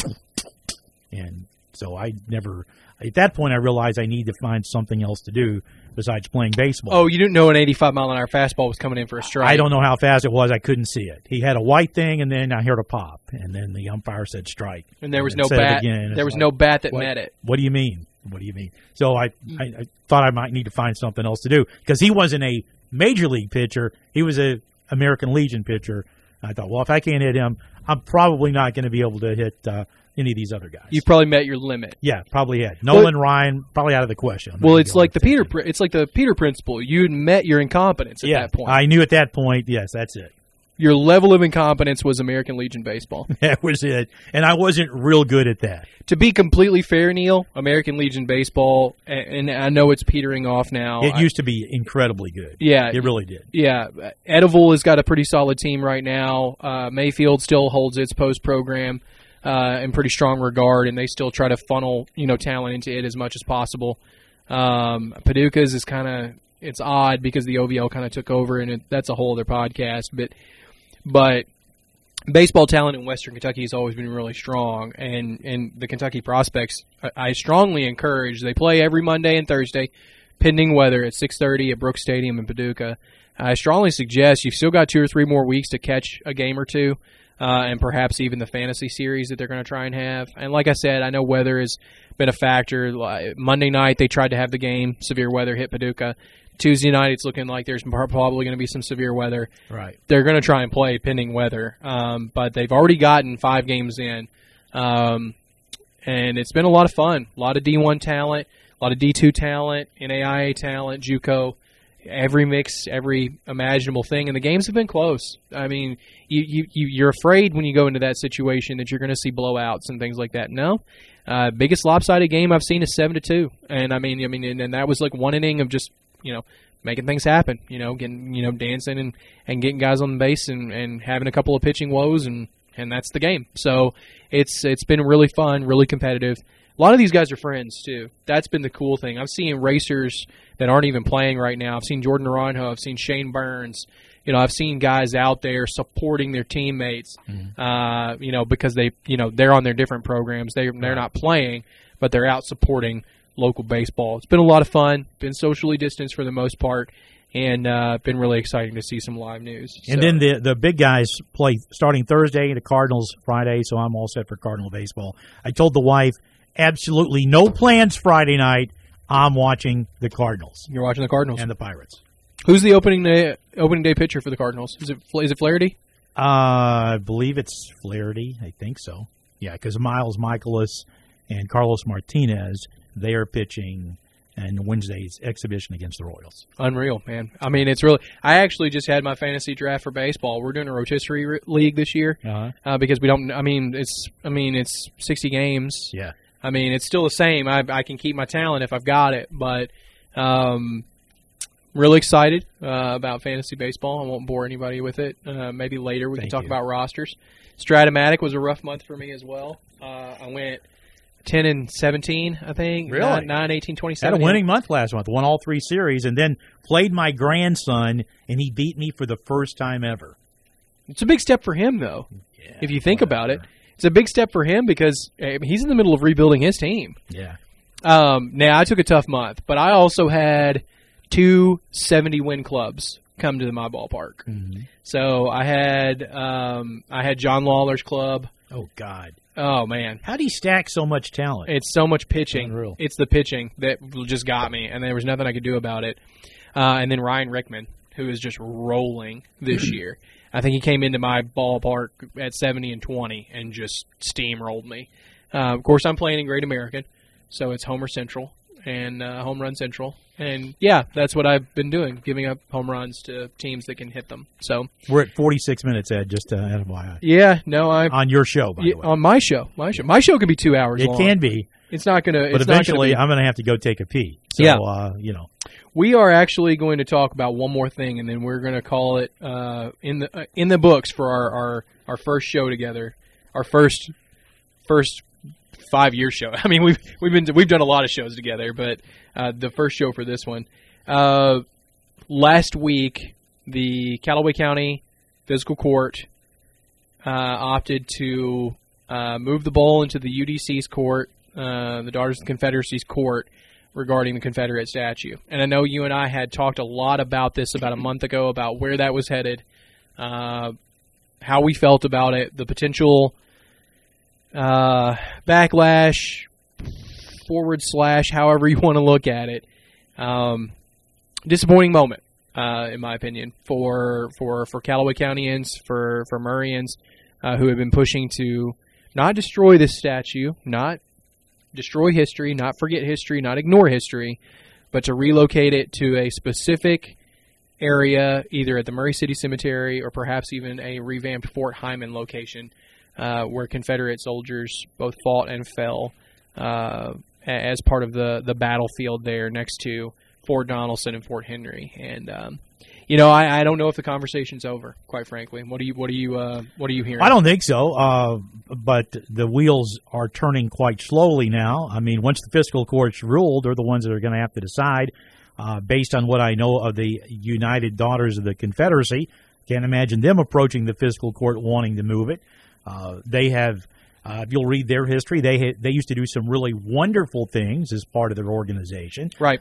and so I never. At that point, I realized I need to find something else to do besides playing baseball. Oh, you didn't know an 85-mile-an-hour fastball was coming in for a strike? I don't know how fast it was. I couldn't see it. He had a white thing, and then I heard a pop, and then the umpire said strike. And there was no bat. There was no bat that met it. What do you mean? What do you mean? So I thought I might need to find something else to do because he wasn't a major league pitcher. He was a American Legion pitcher. I thought, well, if I can't hit him, I'm probably not going to be able to hit any of these other guys. You've probably met your limit. Yeah, probably had. Nolan Ryan, probably out of the question. Well, it's like the Peter principle. You met your incompetence at that point. I knew at that point, yes, that's it. Your level of incompetence was American Legion baseball. That was it. And I wasn't real good at that. To be completely fair, Neil, American Legion baseball, and I know it's petering off now. It used to be incredibly good. Yeah. It really did. Yeah. Edival has got a pretty solid team right now. Mayfield still holds its post program in pretty strong regard, and they still try to funnel, talent into it as much as possible. Paducah's is it's odd because the OVL kind of took over, and that's a whole other podcast, But baseball talent in Western Kentucky has always been really strong, and the Kentucky Prospects, I strongly encourage. They play every Monday and Thursday, pending weather, at 6:30 at Brooks Stadium in Paducah. I strongly suggest you've still got 2 or 3 more weeks to catch a game or two, and perhaps even the fantasy series that they're going to try and have. And like I said, I know weather has been a factor. Monday night they tried to have the game. Severe weather hit Paducah. Tuesday night, it's looking like there's probably going to be some severe weather. Right. They're going to try and play pending weather, but they've already gotten 5 games in, and it's been a lot of fun. A lot of D1 talent, a lot of D2 talent, NAIA talent, JUCO, every mix, every imaginable thing, and the games have been close. I mean, you're afraid when you go into that situation that you're going to see blowouts and things like that. No. Biggest lopsided game I've seen is 7-2, and and that was like one inning of just making things happen, getting, dancing and getting guys on the base and having a couple of pitching woes, and that's the game. So it's been really fun, really competitive. A lot of these guys are friends, too. That's been the cool thing. I've seen racers that aren't even playing right now. I've seen Jordan Naranjo. I've seen Shane Burns. I've seen guys out there supporting their teammates, because they're on their different programs. They're not playing, but they're out supporting local baseball. It's been a lot of fun, been socially distanced for the most part, and been really exciting to see some live news. And then the big guys play starting Thursday, the Cardinals Friday, so I'm all set for Cardinal baseball. I told the wife, absolutely no plans Friday night. I'm watching the Cardinals. You're watching the Cardinals. And the Pirates. Who's the opening day pitcher for the Cardinals? Is it Flaherty? I believe it's Flaherty. I think so. Yeah, because Miles Michaelis and Carlos Martinez. They are pitching in Wednesday's exhibition against the Royals. Unreal, man. I mean, it's really. I actually just had my fantasy draft for baseball. We're doing a rotisserie league this year because we don't. I mean, it's 60 games. Yeah. I mean, it's still the same. I can keep my talent if I've got it, but really excited about fantasy baseball. I won't bore anybody with it. Maybe later we can talk about rosters. Stratomatic was a rough month for me as well. I went 10-17, I think. Really? 9-18, 27. Had a winning month last month. Won all 3 series, and then played my grandson, and he beat me for the first time ever. It's a big step for him, though, if you think about it. It's a big step for him because he's in the middle of rebuilding his team. Yeah. Now, I took a tough month, but I also had 2 70-win clubs come to my ballpark. Mm-hmm. So I had John Lawler's club. Oh, God. Oh, man. How do you stack so much talent? It's so much pitching. Unreal. It's the pitching that just got me, and there was nothing I could do about it. And then Ryan Rickman, who is just rolling this year. I think he came into my ballpark at 70-20 and just steamrolled me. Of course, I'm playing in Great American, so it's Homer Central and Home Run Central. And, yeah, that's what I've been doing, giving up home runs to teams that can hit them. So we're at 46 minutes, Ed, just FYI. Yeah, no, on your show, by the way. On my show. My show could be 2 hours long. It can be. It's not going to. But eventually, I'm going to have to go take a pee. So, yeah. We are actually going to talk about one more thing, and then we're going to call it in the books for our first show together, our first 5-year show. I mean, we've done a lot of shows together, but the first show for this one. Last week, the Callaway County Fiscal Court opted to move the bowl into the UDC's court, the Daughters of the Confederacy's court, regarding the Confederate statue. And I know you and I had talked a lot about this about a month ago, about where that was headed, how we felt about it, the potential backlash, / however you want to look at it. Disappointing moment, in my opinion, for Callaway Countyans, for Murrayans, who have been pushing to not destroy this statue, not destroy history, not forget history, not ignore history, but to relocate it to a specific area, either at the Murray City Cemetery or perhaps even a revamped Fort Hyman location, where Confederate soldiers both fought and fell as part of the battlefield there next to Fort Donelson and Fort Henry. And I don't know if the conversation's over, quite frankly. What are you hearing? I don't think so. But the wheels are turning quite slowly now. I mean, once the fiscal courts ruled, they're the ones that are going to have to decide. Based on what I know of the United Daughters of the Confederacy, can't imagine them approaching the fiscal court wanting to move it. They have, if you'll read their history, they used to do some really wonderful things as part of their organization. Right.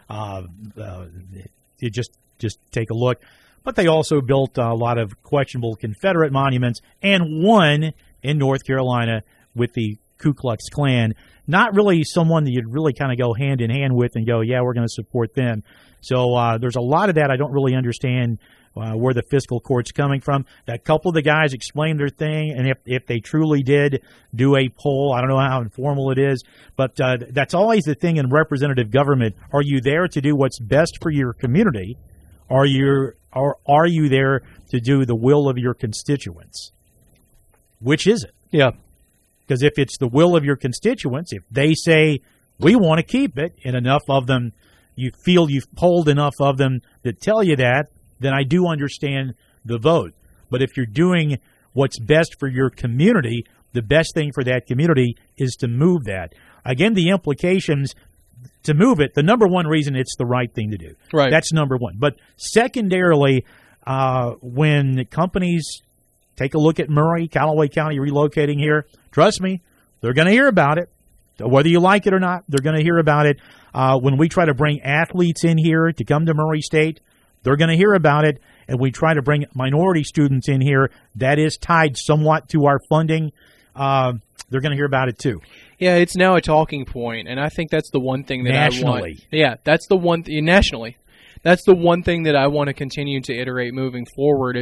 You just take a look. But they also built a lot of questionable Confederate monuments, and one in North Carolina with the Ku Klux Klan. Not really someone that you'd really kind of go hand in hand with and go, yeah, we're going to support them. So there's a lot of that I don't really understand where the fiscal court's coming from. A couple of the guys explained their thing, and if they truly did do a poll, I don't know how informal it is, but that's always the thing in representative government. Are you there to do what's best for your community? Are you there to do the will of your constituents? Which is it? Yeah. Because if it's the will of your constituents, if they say, we want to keep it, and enough of them, you feel you've polled enough of them that tell you that, then I do understand the vote. But if you're doing what's best for your community, the best thing for that community is to move that. Again, the implications to move it, the number one reason it's the right thing to do. Right. That's number one. But secondarily, when companies take a look at Murray, Callaway County relocating here, trust me, they're going to hear about it. Whether you like it or not, they're going to hear about it. When we try to bring athletes in here to come to Murray State, they're going to hear about it. And we try to bring minority students in here, that is tied somewhat to our funding. They're going to hear about it too. Yeah, it's now a talking point, and I think that's the one thing that nationally. I want. Yeah, that's the one nationally. That's the one thing that I want to continue to iterate moving forward is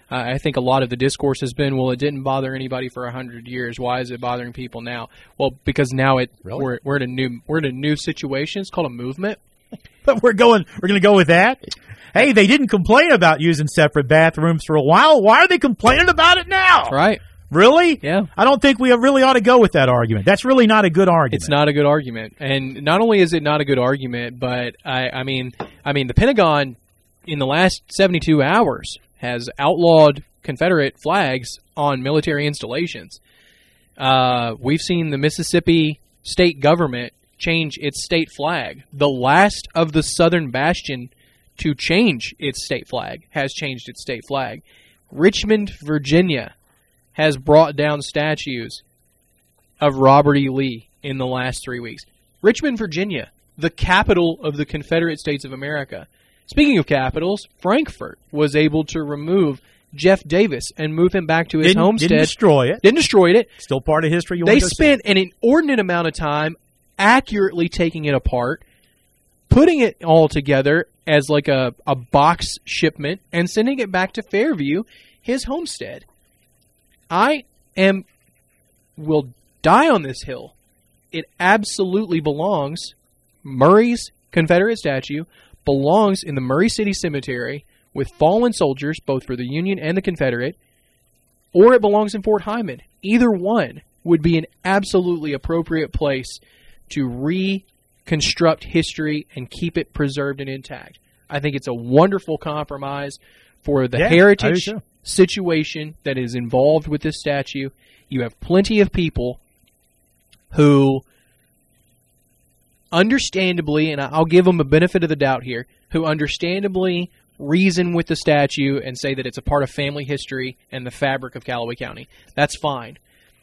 I think a lot of the discourse has been, well, it didn't bother anybody for 100 years. Why is it bothering people now? Well, because now we're in a new situation. It's called a movement. But we're going to go with that. Hey, they didn't complain about using separate bathrooms for a while. Why are they complaining about it now? Right. Really? Yeah. I don't think we really ought to go with that argument. That's really not a good argument. It's not a good argument. And not only is it not a good argument, but I mean the Pentagon in the last 72 hours has outlawed Confederate flags on military installations. We've seen the Mississippi state government change its state flag. The last of the Southern Bastion to change its state flag has changed its state flag. Richmond, Virginia has brought down statues of Robert E. Lee in the last 3 weeks. Richmond, Virginia, the capital of the Confederate States of America. Speaking of capitals, Frankfurt was able to remove Jeff Davis and move him back to his homestead. Didn't destroy it. Didn't destroy it. Still part of history. They spent an inordinate amount of time accurately taking it apart, putting it all together as like a box shipment, and sending it back to Fairview, his homestead. I will die on this hill. It absolutely belongs. Murray's Confederate statue belongs in the Murray City Cemetery with fallen soldiers, both for the Union and the Confederate, or it belongs in Fort Hyman. Either one would be an absolutely appropriate place to reconstruct history and keep it preserved and intact. I think it's a wonderful compromise for the heritage situation that is involved with this statue. You have plenty of people who understandably, and I'll give them a benefit of the doubt here, who understandably reason with the statue and say that it's a part of family history and the fabric of Callaway County. That's fine.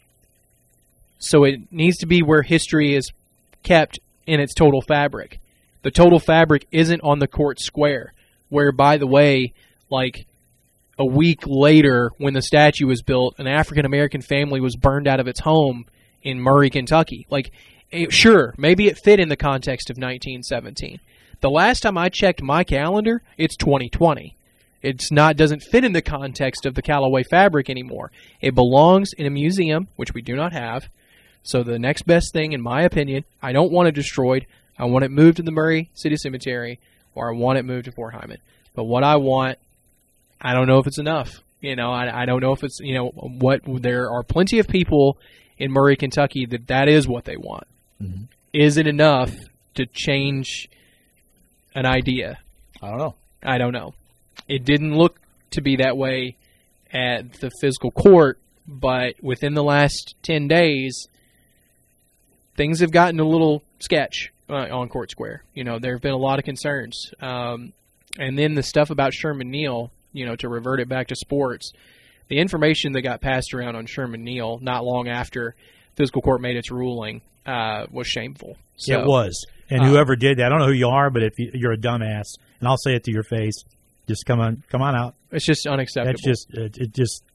So it needs to be where history is kept in its total fabric. The total fabric isn't on the court square, where, by the way, like a week later when the statue was built, an African-American family was burned out of its home in Murray, Kentucky. Like, sure, maybe it fit in the context of 1917. The last time I checked my calendar, it's 2020. Doesn't fit in the context of the Callaway fabric anymore. It belongs in a museum, which we do not have. So the next best thing, in my opinion, I don't want it destroyed. I want it moved to the Murray City Cemetery, or I want it moved to Fort Hyman. But what I want, I don't know if it's enough. I don't know if it's, there are plenty of people in Murray, Kentucky that is what they want. Mm-hmm. Is it enough to change an idea? I don't know. It didn't look to be that way at the physical court, but within the last 10 days, things have gotten a little sketch on Court Square. There have been a lot of concerns. And then the stuff about Sherman Neal, to revert it back to sports, the information that got passed around on Sherman Neal not long after physical court made its ruling was shameful. So, it was. And whoever did that, I don't know who you are, but if you're a dumbass, and I'll say it to your face, just come on out. It's just unacceptable. It's just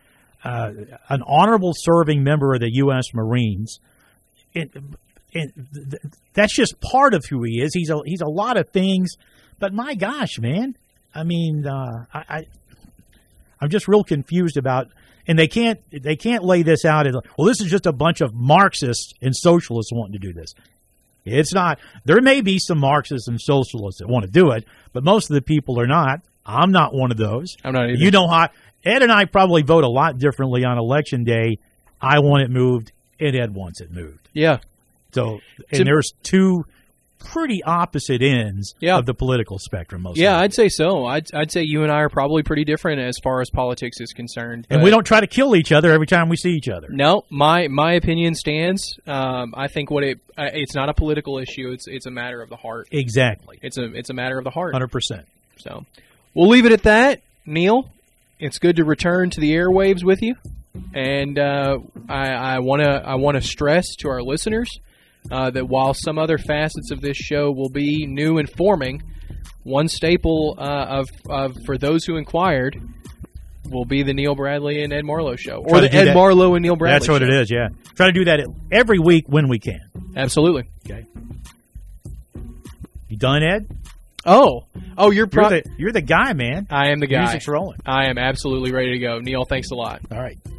an honorable serving member of the U.S. Marines. That's just part of who he is. He's a lot of things, but my gosh, man! I mean, I'm just real confused about, and they can't lay this out as, well, this is just a bunch of Marxists and socialists wanting to do this. It's not. There may be some Marxists and socialists that want to do it, but most of the people are not. I'm not one of those. I'm not either. You know how Ed and I probably vote a lot differently on Election Day. I want it moved, and Ed wants it moved. Yeah. So, and there's two pretty opposite ends of the political spectrum. I'd say so. I'd say you and I are probably pretty different as far as politics is concerned. And we don't try to kill each other every time we see each other. No, my opinion stands. I think it's not a political issue. It's a matter of the heart. Exactly. It's a matter of the heart. 100%. So we'll leave it at that. Neil, it's good to return to the airwaves with you. And I want to stress to our listeners that while some other facets of this show will be new and forming, one staple for those who inquired will be the Neil Bradley and Ed Marlowe show, or the Ed Marlowe and Neil Bradley That's what show. It is, yeah. Try to do that every week when we can. Absolutely. Okay. You done, Ed? Oh, you're the guy, man. I am the guy. Music's rolling. I am absolutely ready to go. Neil, thanks a lot. All right.